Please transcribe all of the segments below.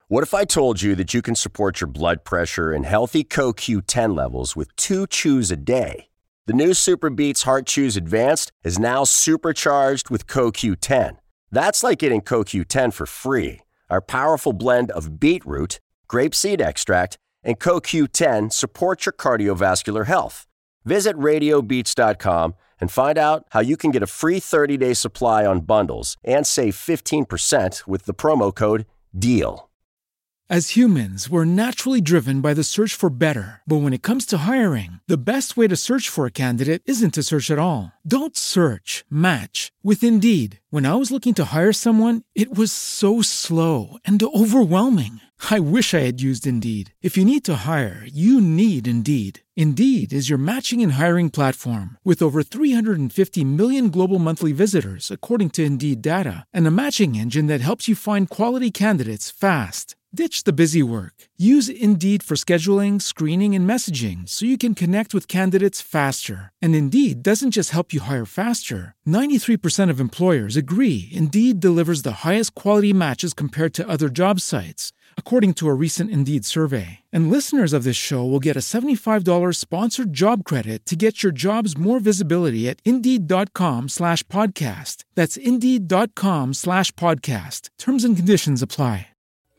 What if I told you that you can support your blood pressure and healthy CoQ10 levels with 2 chews a day? The new Super Beats Heart Chews Advanced is now supercharged with CoQ10. That's like getting CoQ10 for free. Our powerful blend of beetroot, grapeseed extract, and CoQ10 supports your cardiovascular health. Visit radiobeats.com and find out how you can get a free 30-day supply on bundles and save 15% with the promo code DEAL. As humans, we're naturally driven by the search for better. But when it comes to hiring, the best way to search for a candidate isn't to search at all. Don't search, match with Indeed. When I was looking to hire someone, it was so slow and overwhelming. I wish I had used Indeed. If you need to hire, you need Indeed. Indeed is your matching and hiring platform with over 350 million global monthly visitors, according to Indeed data, and a matching engine that helps you find quality candidates fast. Ditch the busy work. Use Indeed for scheduling, screening, and messaging so you can connect with candidates faster. And Indeed doesn't just help you hire faster. 93% of employers agree Indeed delivers the highest quality matches compared to other job sites, according to a recent Indeed survey. And listeners of this show will get a $75 sponsored job credit to get your jobs more visibility at Indeed.com/podcast. That's Indeed.com/podcast. Terms and conditions apply.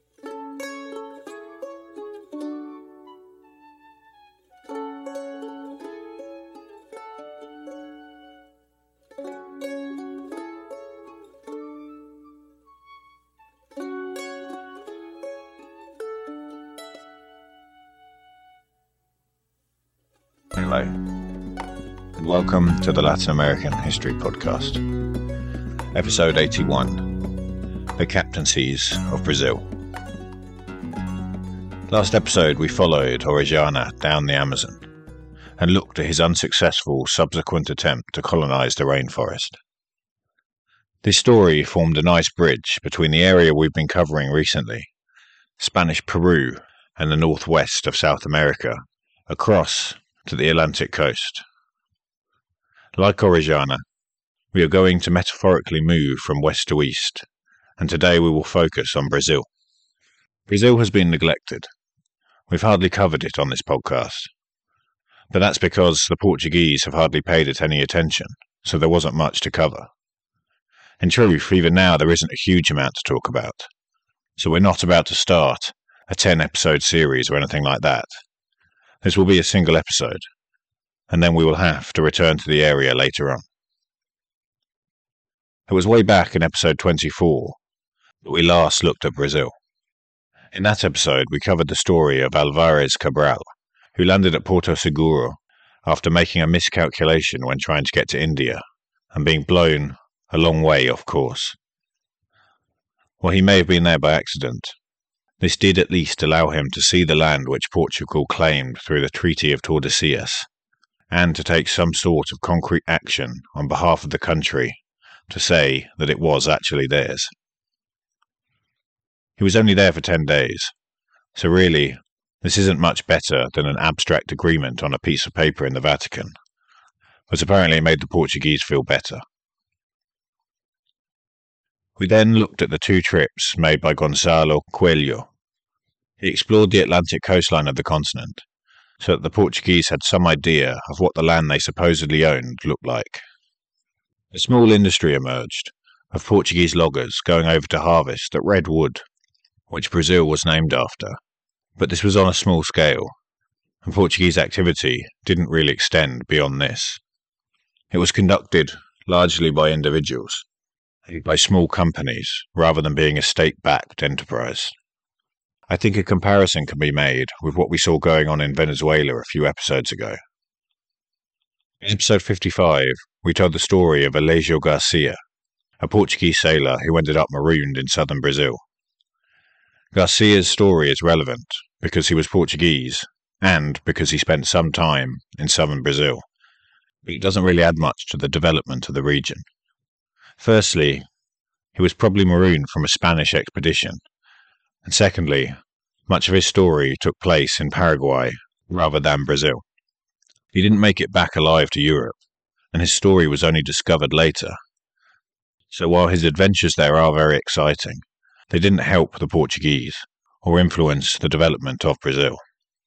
Hello, and welcome to the Latin American History Podcast, Episode 81, The Captaincies of Brazil. Last episode we followed Orellana down the Amazon and looked at his unsuccessful subsequent attempt to colonize the rainforest. This story formed a nice bridge between the area we've been covering recently, Spanish Peru and the northwest of South America, across to the Atlantic coast. Like Orellana, we are going to metaphorically move from west to east, and today we will focus on Brazil. Brazil has been neglected. We've hardly covered it on this podcast, but that's because the Portuguese have hardly paid it any attention, so there wasn't much to cover. In truth, even now there isn't a huge amount to talk about, so we're not about to start a 10-episode series or anything like that. This will be a single episode, and then we will have to return to the area later on. It was way back in episode 24 that we last looked at Brazil. In that episode, we covered the story of Álvares Cabral, who landed at Porto Seguro after making a miscalculation when trying to get to India, and being blown a long way off course. While he may have been there by accident, this did at least allow him to see the land which Portugal claimed through the Treaty of Tordesillas, and to take some sort of concrete action on behalf of the country to say that it was actually theirs. He was only there for 10 days, so really, this isn't much better than an abstract agreement on a piece of paper in the Vatican, but apparently it made the Portuguese feel better. We then looked at the 2 trips made by Gonçalo Coelho. He explored the Atlantic coastline of the continent, so that the Portuguese had some idea of what the land they supposedly owned looked like. A small industry emerged of Portuguese loggers going over to harvest at Red Wood, which Brazil was named after, but this was on a small scale, and Portuguese activity didn't really extend beyond this. It was conducted largely by individuals, by small companies, rather than being a state-backed enterprise. I think a comparison can be made with what we saw going on in Venezuela a few episodes ago. In episode 55, we told the story of Alejo Garcia, a Portuguese sailor who ended up marooned in southern Brazil. Garcia's story is relevant because he was Portuguese and because he spent some time in southern Brazil, but it doesn't really add much to the development of the region. Firstly, he was probably marooned from a Spanish expedition, and secondly, much of his story took place in Paraguay rather than Brazil. He didn't make it back alive to Europe, and his story was only discovered later. So while his adventures there are very exciting, they didn't help the Portuguese, or influence the development of Brazil.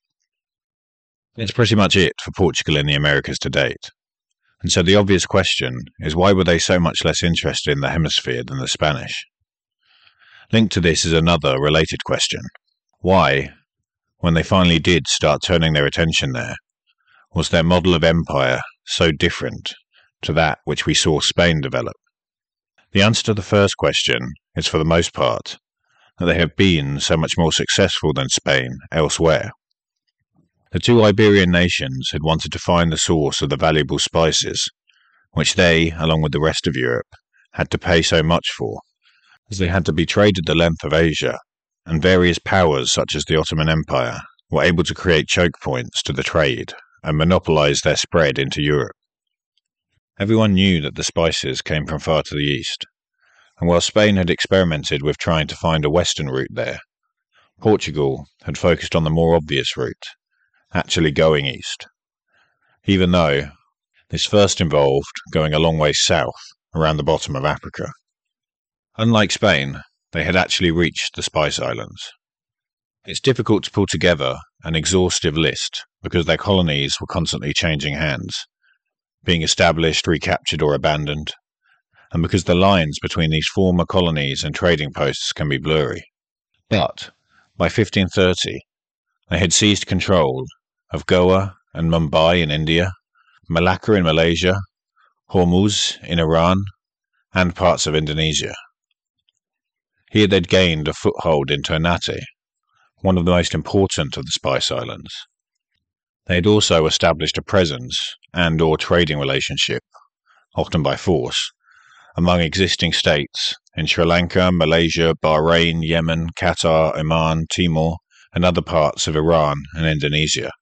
That's pretty much it for Portugal in the Americas to date. And so the obvious question is, why were they so much less interested in the hemisphere than the Spanish? Linked to this is another related question. Why, when they finally did start turning their attention there, was their model of empire so different to that which we saw Spain develop? The answer to the first question is, for the most part, that they have been so much more successful than Spain elsewhere. The two Iberian nations had wanted to find the source of the valuable spices, which they, along with the rest of Europe, had to pay so much for, as they had to be traded the length of Asia, and various powers such as the Ottoman Empire were able to create choke points to the trade and monopolize their spread into Europe. Everyone knew that the spices came from far to the east, and while Spain had experimented with trying to find a western route there, Portugal had focused on the more obvious route, actually going east, even though this first involved going a long way south around the bottom of Africa. Unlike Spain, they had actually reached the Spice Islands. It's difficult to pull together an exhaustive list because their colonies were constantly changing hands, being established, recaptured or abandoned, and because the lines between these former colonies and trading posts can be blurry. But by 1530, they had seized control of Goa and Mumbai in India, Malacca in Malaysia, Hormuz in Iran, and parts of Indonesia. Here they'd gained a foothold in Ternate, one of the most important of the Spice Islands. They had also established a presence and/or trading relationship, often by force, among existing states in Sri Lanka, Malaysia, Bahrain, Yemen, Qatar, Oman, Timor, and other parts of Iran and Indonesia.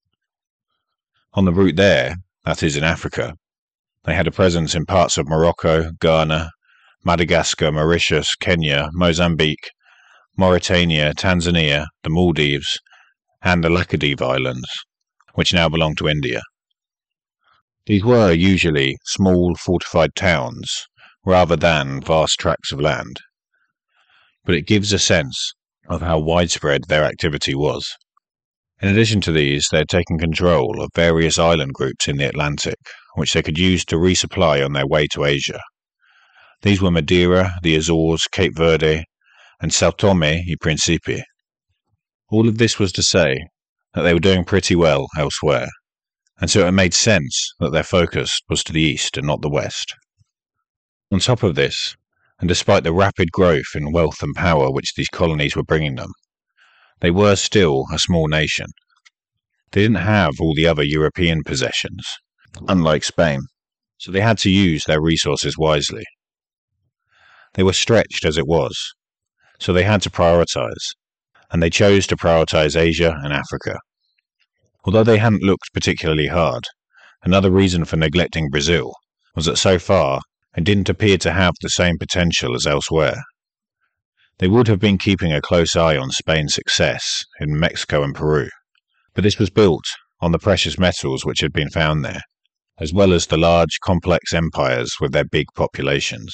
On the route there, that is in Africa, they had a presence in parts of Morocco, Ghana, Madagascar, Mauritius, Kenya, Mozambique, Mauritania, Tanzania, the Maldives, and the Laccadive Islands, which now belong to India. These were usually small fortified towns rather than vast tracts of land, but it gives a sense of how widespread their activity was. In addition to these, they had taken control of various island groups in the Atlantic, which they could use to resupply on their way to Asia. These were Madeira, the Azores, Cape Verde, and Sao Tome e Principe. All of this was to say that they were doing pretty well elsewhere, and so it made sense that their focus was to the east and not the west. On top of this, and despite the rapid growth in wealth and power which these colonies were bringing them, they were still a small nation. They didn't have all the other European possessions, unlike Spain, so they had to use their resources wisely. They were stretched as it was, so they had to prioritize, and they chose to prioritize Asia and Africa. Although they hadn't looked particularly hard, another reason for neglecting Brazil was that so far it didn't appear to have the same potential as elsewhere. They would have been keeping a close eye on Spain's success in Mexico and Peru, but this was built on the precious metals which had been found there, as well as the large, complex empires with their big populations.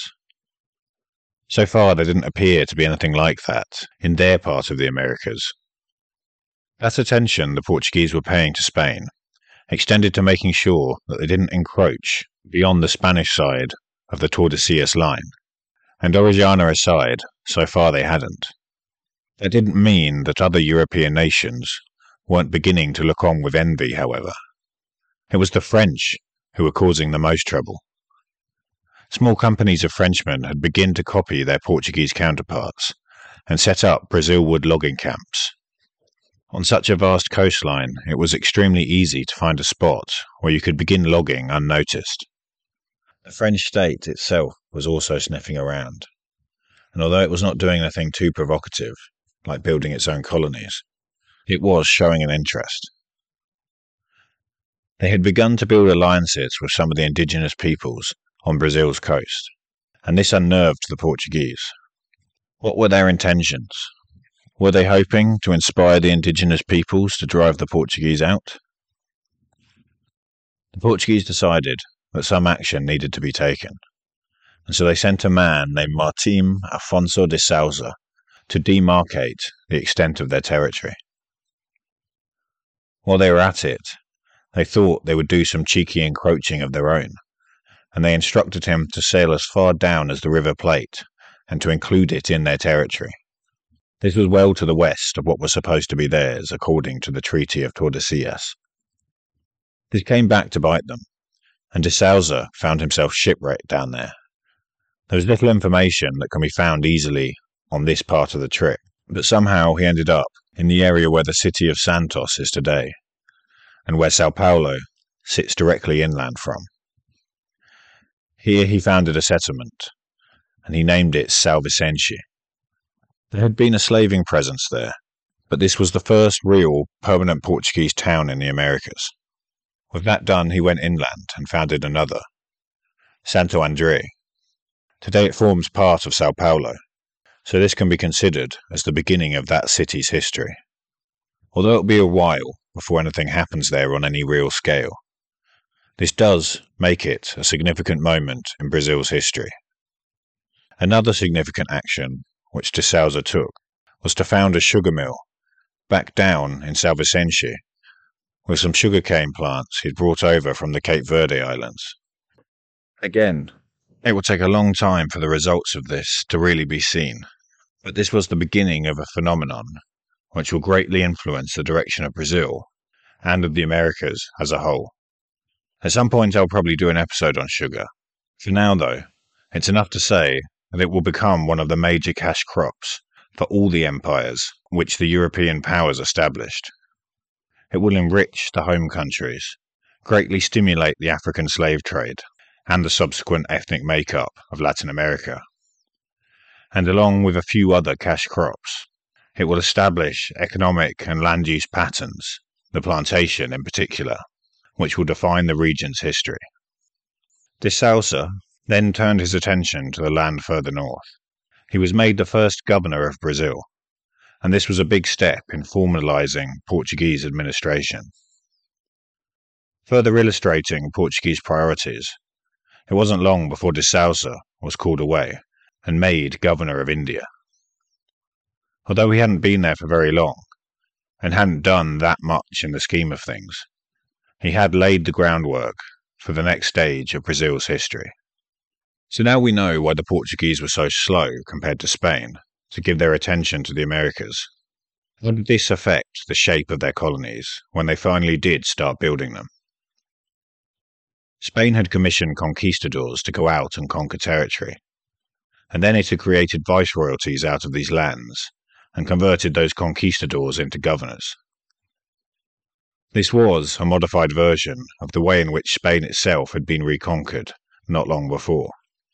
So far, there didn't appear to be anything like that in their part of the Americas. That attention the Portuguese were paying to Spain extended to making sure that they didn't encroach beyond the Spanish side of the Tordesillas line, and Orellana aside, so far they hadn't. That didn't mean that other European nations weren't beginning to look on with envy, however. It was the French who were causing the most trouble. Small companies of Frenchmen had begun to copy their Portuguese counterparts and set up Brazilwood logging camps. On such a vast coastline, it was extremely easy to find a spot where you could begin logging unnoticed. The French state itself was also sniffing around, and although it was not doing anything too provocative, like building its own colonies, it was showing an interest. They had begun to build alliances with some of the indigenous peoples on Brazil's coast, and this unnerved the Portuguese. What were their intentions? Were they hoping to inspire the indigenous peoples to drive the Portuguese out? The Portuguese decided that some action needed to be taken, and so they sent a man named Martim Afonso de Souza to demarcate the extent of their territory. While they were at it, they thought they would do some cheeky encroaching of their own, and they instructed him to sail as far down as the River Plate and to include it in their territory. This was well to the west of what was supposed to be theirs according to the Treaty of Tordesillas. This came back to bite them, and de Souza found himself shipwrecked down there. There was little information that can be found easily on this part of the trip, but somehow he ended up in the area where the city of Santos is today, and where Sao Paulo sits directly inland from. Here he founded a settlement, and he named it São Vicente. There had been a slaving presence there, but this was the first real permanent Portuguese town in the Americas. With that done, he went inland and founded another, Santo André. Today it forms part of Sao Paulo, so this can be considered as the beginning of that city's history. Although it'll be a while before anything happens there on any real scale, this does make it a significant moment in Brazil's history. Another significant action which de Souza took was to found a sugar mill back down in São Vicente with some sugarcane plants he'd brought over from the Cape Verde Islands. Again, it will take a long time for the results of this to really be seen, but this was the beginning of a phenomenon which will greatly influence the direction of Brazil and of the Americas as a whole. At some point I'll probably do an episode on sugar. For now though, it's enough to say that it will become one of the major cash crops for all the empires which the European powers established. It will enrich the home countries, greatly stimulate the African slave trade, and the subsequent ethnic makeup of Latin America. And along with a few other cash crops, it will establish economic and land use patterns, the plantation in particular, which will define the region's history. De Souza then turned his attention to the land further north. He was made the first governor of Brazil, and this was a big step in formalizing Portuguese administration. Further illustrating Portuguese priorities, it wasn't long before de Souza was called away and made governor of India. Although he hadn't been there for very long, and hadn't done that much in the scheme of things, he had laid the groundwork for the next stage of Brazil's history. So now we know why the Portuguese were so slow compared to Spain to give their attention to the Americas. How did this affect the shape of their colonies when they finally did start building them? Spain had commissioned conquistadors to go out and conquer territory, and then it had created viceroyalties out of these lands and converted those conquistadors into governors. This was a modified version of the way in which Spain itself had been reconquered not long before.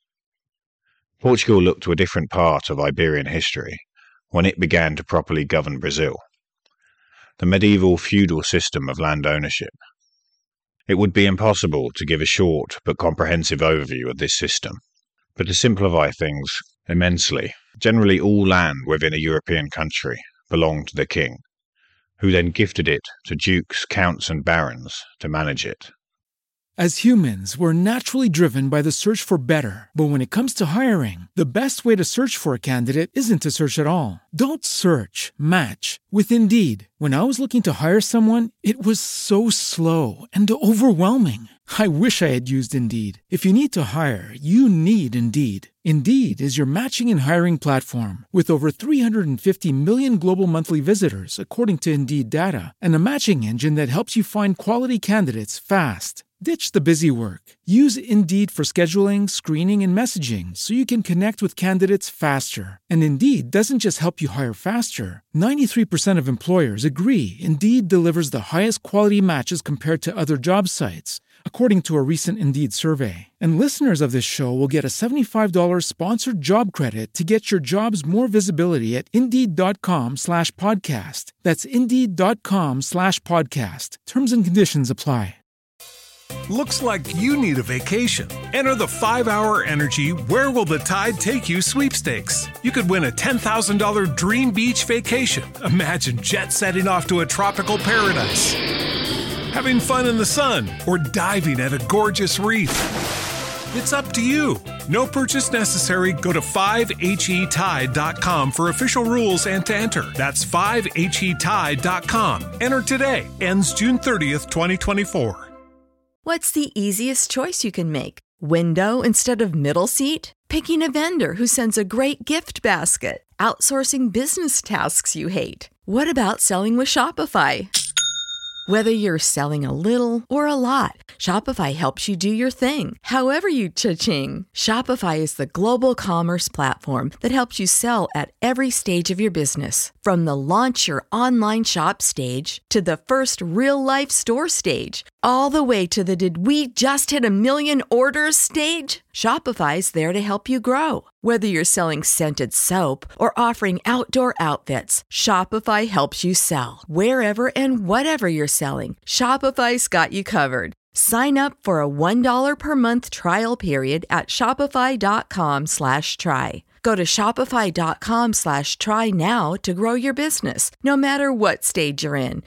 Portugal looked to a different part of Iberian history when it began to properly govern Brazil, the medieval feudal system of land ownership. It would be impossible to give a short but comprehensive overview of this system, but to simplify things immensely, generally all land within a European country belonged to the king, who then gifted it to dukes, counts, and barons to manage it. As humans, we're naturally driven by the search for better. But when it comes to hiring, the best way to search for a candidate isn't to search at all. Don't search, match with Indeed. When I was looking to hire someone, it was so slow and overwhelming. I wish I had used Indeed. If you need to hire, you need Indeed. Indeed is your matching and hiring platform with over 350 million global monthly visitors, according to Indeed data, and a matching engine that helps you find quality candidates fast. Ditch the busy work. Use Indeed for scheduling, screening, and messaging so you can connect with candidates faster. And Indeed doesn't just help you hire faster. 93% of employers agree Indeed delivers the highest quality matches compared to other job sites, according to a recent Indeed survey. And listeners of this show will get a $75 sponsored job credit to get your jobs more visibility at Indeed.com/podcast. That's Indeed.com/podcast. Terms and conditions apply. Looks like you need a vacation. Enter the 5-Hour Energy Where Will the Tide Take You sweepstakes. You could win a $10,000 dream beach vacation. Imagine jet setting off to a tropical paradise, having fun in the sun, or diving at a gorgeous reef. It's up to you. No purchase necessary. Go to 5HETide.com for official rules and to enter. That's 5HETide.com. Enter today. Ends June 30th, 2024. What's the easiest choice you can make? Window instead of middle seat? Picking a vendor who sends a great gift basket? Outsourcing business tasks you hate? What about selling with Shopify? Whether you're selling a little or a lot, Shopify helps you do your thing, however you cha-ching. Shopify is the global commerce platform that helps you sell at every stage of your business. From the launch your online shop stage to the first real-life store stage, all the way to the did we just hit 1 million orders stage. Shopify's there to help you grow. Whether you're selling scented soap or offering outdoor outfits, Shopify helps you sell. Wherever and whatever you're selling, Shopify's got you covered. Sign up for a $1 per month trial period at shopify.com/try. Go to shopify.com/try now to grow your business, no matter what stage you're in.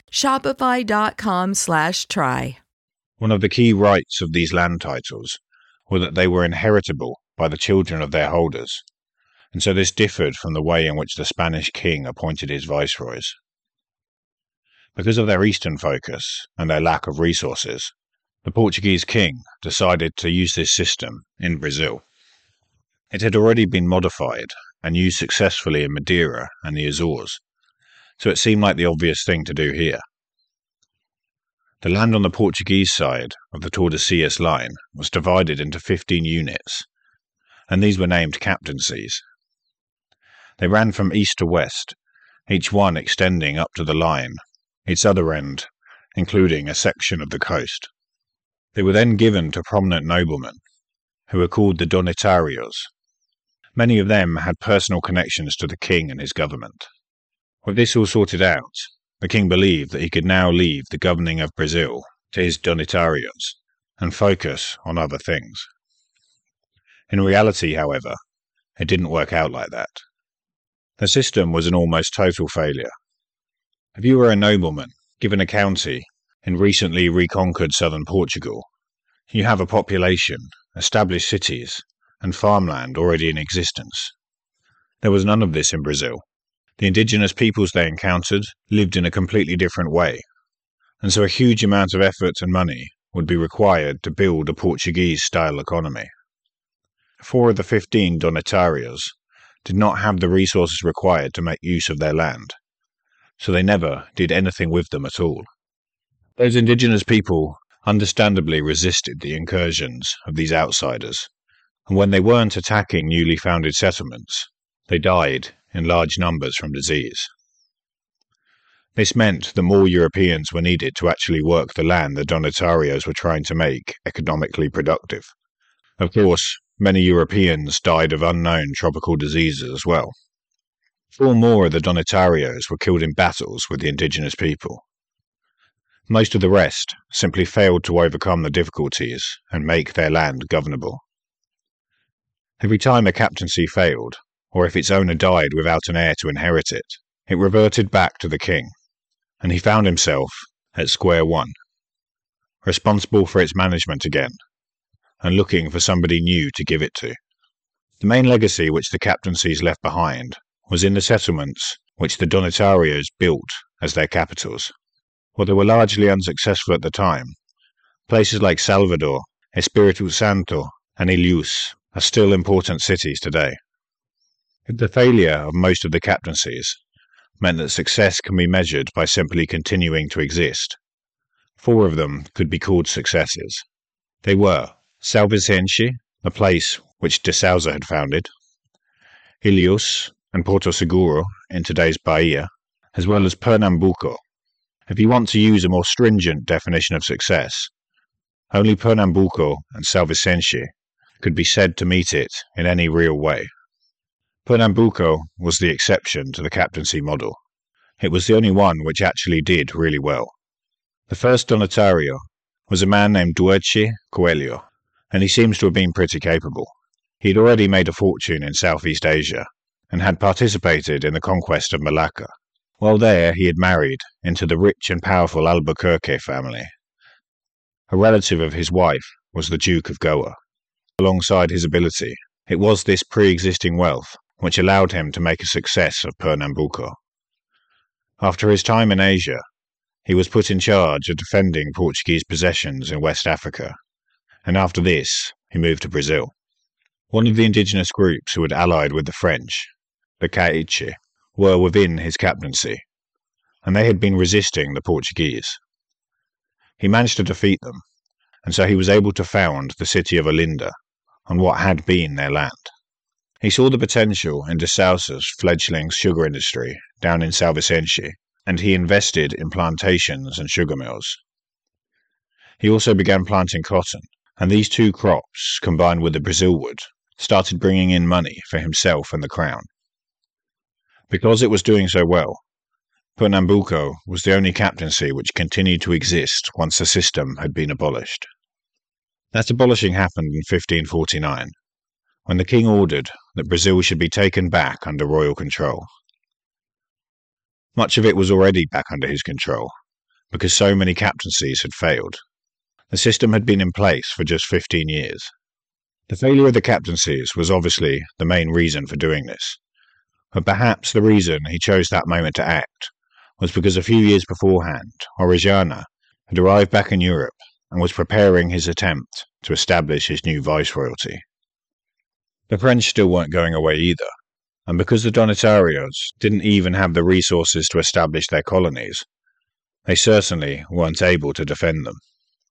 Shopify.com/try. One of the key rights of these land titles were that they were inheritable by the children of their holders, and so this differed from the way in which the Spanish king appointed his viceroys. Because of their eastern focus and their lack of resources, the Portuguese king decided to use this system in Brazil. It had already been modified and used successfully in Madeira and the Azores, so it seemed like the obvious thing to do here. The land on the Portuguese side of the Tordesillas line was divided into 15 units, and these were named captaincies. They ran from east to west, each one extending up to the line, its other end including a section of the coast. They were then given to prominent noblemen, who were called the Donitarios. Many of them had personal connections to the king and his government. With this all sorted out, the king believed that he could now leave the governing of Brazil to his Donitarios and focus on other things. In reality, however, it didn't work out like that. The system was an almost total failure. If you were a nobleman given a county in recently reconquered southern Portugal, you have a population, established cities, and farmland already in existence. There was none of this in Brazil. The indigenous peoples they encountered lived in a completely different way, and so a huge amount of effort and money would be required to build a Portuguese-style economy. 4 of the 15 Donitarios did not have the resources required to make use of their land, so they never did anything with them at all. Those indigenous people understandably resisted the incursions of these outsiders, and when they weren't attacking newly founded settlements, they died in large numbers from disease. This meant that more Europeans were needed to actually work the land the Donitarios were trying to make economically productive. Of course, many Europeans died of unknown tropical diseases as well. 4 more of the Donitarios were killed in battles with the indigenous people. Most of the rest simply failed to overcome the difficulties and make their land governable. Every time a captaincy failed, or if its owner died without an heir to inherit it, it reverted back to the king, and he found himself at square one, responsible for its management again, and looking for somebody new to give it to. The main legacy which the captaincies left behind was in the settlements which the Donitarios built as their capitals. While they were largely unsuccessful at the time, places like Salvador, Espiritu Santo, and Ilhéus are still important cities today. If the failure of most of the captaincies meant that success can be measured by simply continuing to exist, 4 of them could be called successes. They were São Vicente, the place which de Souza had founded, Ilhéus and Porto Seguro in today's Bahia, as well as Pernambuco. If you want to use a more stringent definition of success, only Pernambuco and São Vicente could be said to meet it in any real way. Pernambuco was the exception to the captaincy model. It was the only one which actually did really well. The first Donitario was a man named Duarte Coelho, and he seems to have been pretty capable. He had already made a fortune in Southeast Asia and had participated in the conquest of Malacca. While there, he had married into the rich and powerful Albuquerque family. A relative of his wife was the Duke of Goa. alongside his ability, it was this pre-existing wealth which allowed him to make a success of Pernambuco. After his time in Asia, he was put in charge of defending Portuguese possessions in West Africa, and after this, he moved to Brazil. One of the indigenous groups who had allied with the French, the Caiche, were within his captaincy, and they had been resisting the Portuguese. He managed to defeat them, and so he was able to found the city of Olinda on what had been their land. He saw the potential in de Sousa's fledgling sugar industry down in São Vicente, and he invested in plantations and sugar mills. He also began planting cotton, and these two crops, combined with the Brazil wood, started bringing in money for himself and the crown. Because it was doing so well, Pernambuco was the only captaincy which continued to exist once the system had been abolished. That abolishing happened in 1549, when the king ordered that Brazil should be taken back under royal control. Much of it was already back under his control, because so many captaincies had failed. The system had been in place for just 15 years. The failure of the captaincies was obviously the main reason for doing this, but perhaps the reason he chose that moment to act was because a few years beforehand, Orellana had arrived back in Europe and was preparing his attempt to establish his new viceroyalty. The French still weren't going away either, and because the Donatarios didn't even have the resources to establish their colonies, they certainly weren't able to defend them.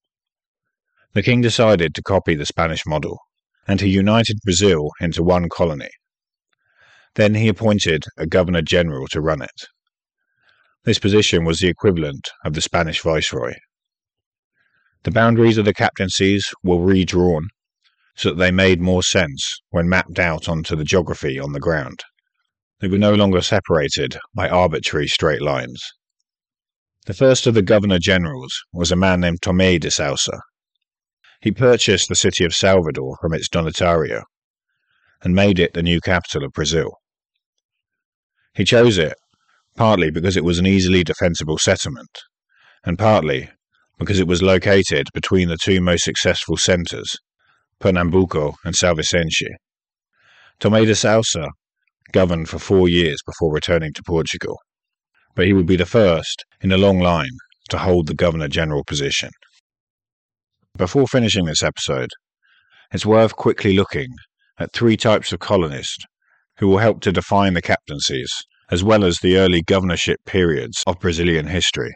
The king decided to copy the Spanish model, and he united Brazil into one colony. Then he appointed a governor-general to run it. This position was the equivalent of the Spanish viceroy. The boundaries of the captaincies were redrawn so that they made more sense when mapped out onto the geography on the ground. They were no longer separated by arbitrary straight lines. The first of the governor-generals was a man named Tomé de Sousa. He purchased the city of Salvador from its Donatario and made it the new capital of Brazil. He chose it partly because it was an easily defensible settlement, and partly because it was located between the two most successful centres, Pernambuco and São Vicente. Tomé de Sousa governed for 4 years before returning to Portugal, but he would be the first in a long line to hold the Governor-General position. Before finishing this episode, it's worth quickly looking at 3 types of colonists who will help to define the captaincies, as well as the early governorship periods of Brazilian history.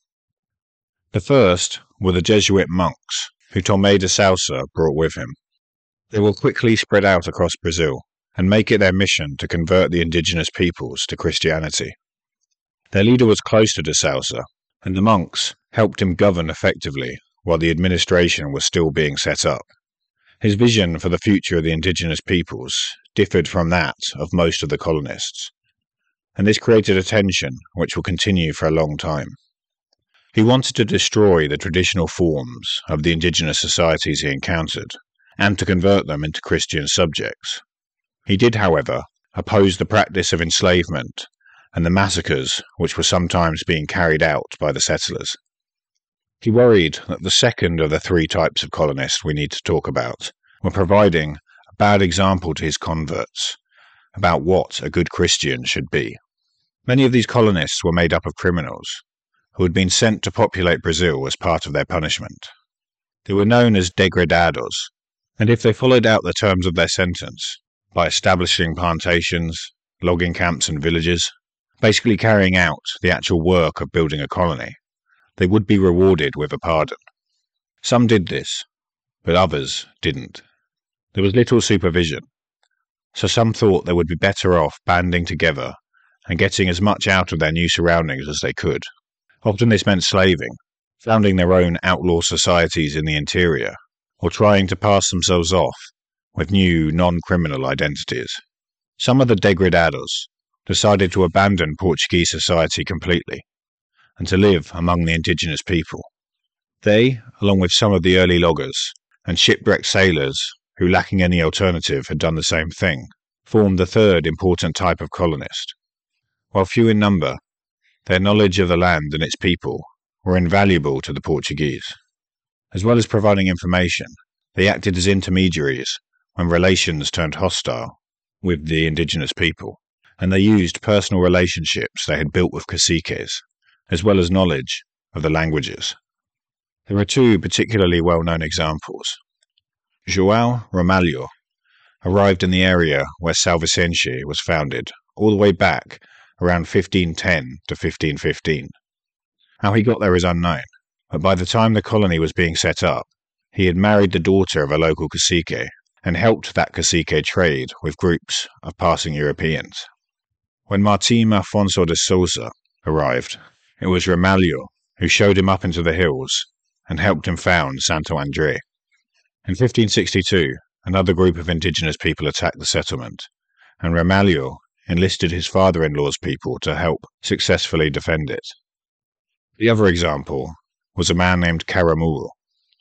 The first were the Jesuit monks, who Tomé de Sousa brought with him. They will quickly spread out across Brazil and make it their mission to convert the indigenous peoples to Christianity. Their leader was close to de Sousa, and the monks helped him govern effectively while the administration was still being set up. His vision for the future of the indigenous peoples differed from that of most of the colonists, and this created a tension which will continue for a long time. He wanted to destroy the traditional forms of the indigenous societies he encountered, and to convert them into Christian subjects. He did, however, oppose the practice of enslavement and the massacres which were sometimes being carried out by the settlers. He worried that the second of the 3 types of colonists we need to talk about were providing a bad example to his converts about what a good Christian should be. Many of these colonists were made up of criminals who had been sent to populate Brazil as part of their punishment. They were known as degradados, and if they followed out the terms of their sentence by establishing plantations, logging camps and villages, basically carrying out the actual work of building a colony, they would be rewarded with a pardon. Some did this, but others didn't. There was little supervision, so some thought they would be better off banding together and getting as much out of their new surroundings as they could. Often this meant slaving, founding their own outlaw societies in the interior, or trying to pass themselves off with new non-criminal identities. Some of the degradados decided to abandon Portuguese society completely and to live among the indigenous people. They, along with some of the early loggers and shipwrecked sailors who, lacking any alternative, had done the same thing, formed the third important type of colonist. While few in number, their knowledge of the land and its people were invaluable to the Portuguese. As well as providing information, They acted as intermediaries when relations turned hostile with the indigenous people, and they used personal relationships they had built with caciques, as well as knowledge of the languages. There are two particularly well-known examples. João Ramalho arrived in the area where São Vicente was founded, all the way back around 1510 to 1515. How he got there is unknown, but by the time the colony was being set up, he had married the daughter of a local cacique and helped that cacique trade with groups of passing Europeans. When Martim Afonso de Sousa arrived, it was Ramalho who showed him up into the hills and helped him found Santo André. In 1562, another group of indigenous people attacked the settlement, and Ramalho enlisted his father-in-law's people to help successfully defend it. The other example was a man named Caramuru.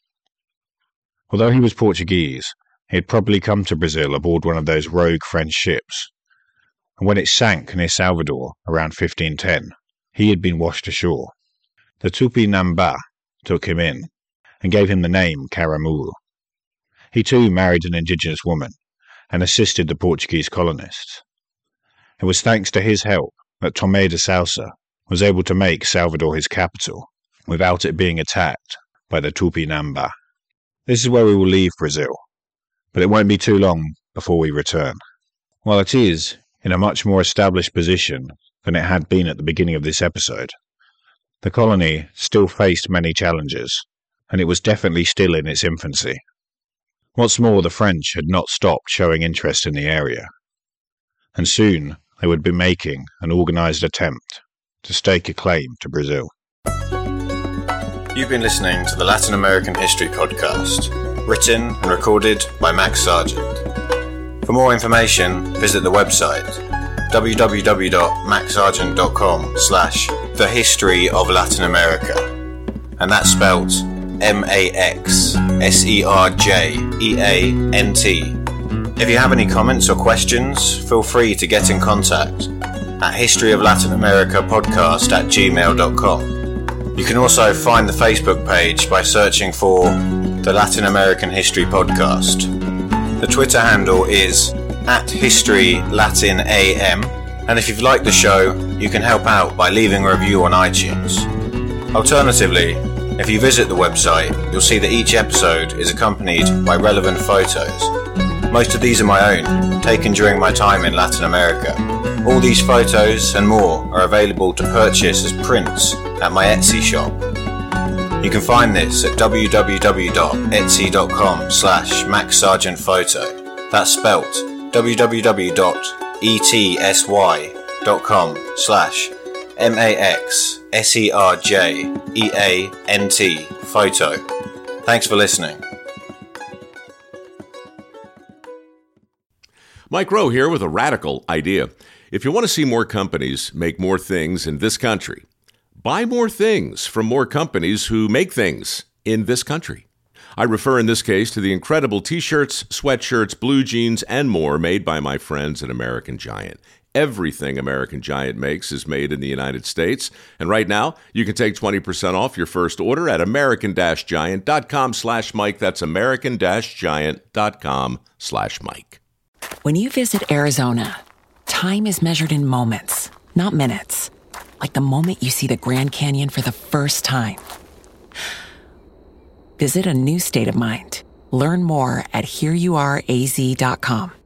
Although he was Portuguese, he had probably come to Brazil aboard one of those rogue French ships, and when it sank near Salvador around 1510, he had been washed ashore. The Tupinambá took him in and gave him the name Caramuru. He too married an indigenous woman and assisted the Portuguese colonists. It was thanks to his help that Tomé de Sousa was able to make Salvador his capital without it being attacked by the Tupinambá. This is where we will leave Brazil, but it won't be too long before we return. While it is in a much more established position than it had been at the beginning of this episode, the colony still faced many challenges, and it was definitely still in its infancy. What's more, the French had not stopped showing interest in the area, and soon they would be making an organised attempt to stake a claim to Brazil. You've been listening to the Latin American History Podcast, written and recorded by Max Sargent. For more information, visit the website www.maxsargent.com/The History of Latin America, and that's spelt MAXSERJEANT. If you have any comments or questions, feel free to get in contact at historyoflatinamericapodcast@gmail.com. You can also find the Facebook page by searching for the Latin American History Podcast. The Twitter handle is @HistoryLatinAM, and if you've liked the show, you can help out by leaving a review on iTunes. Alternatively, if you visit the website, you'll see that each episode is accompanied by relevant photos. Most of these are my own, taken during my time in Latin America. All these photos and more are available to purchase as prints at my Etsy shop. You can find this at www.etsy.com/MaxSargentPhoto. That's spelt www.etsy.com/MaxSergeant photo. Thanks for listening. Mike Rowe here with a radical idea. If you want to see more companies make more things in this country, buy more things from more companies who make things in this country. I refer in this case to the incredible t-shirts, sweatshirts, blue jeans, and more made by my friends at American Giant. Everything American Giant makes is made in the United States. And right now, you can take 20% off your first order at american-giant.com/Mike. That's american-giant.com/Mike. When you visit Arizona, time is measured in moments, not minutes. Like the moment you see the Grand Canyon for the first time. Visit a new state of mind. Learn more at hereyouareaz.com.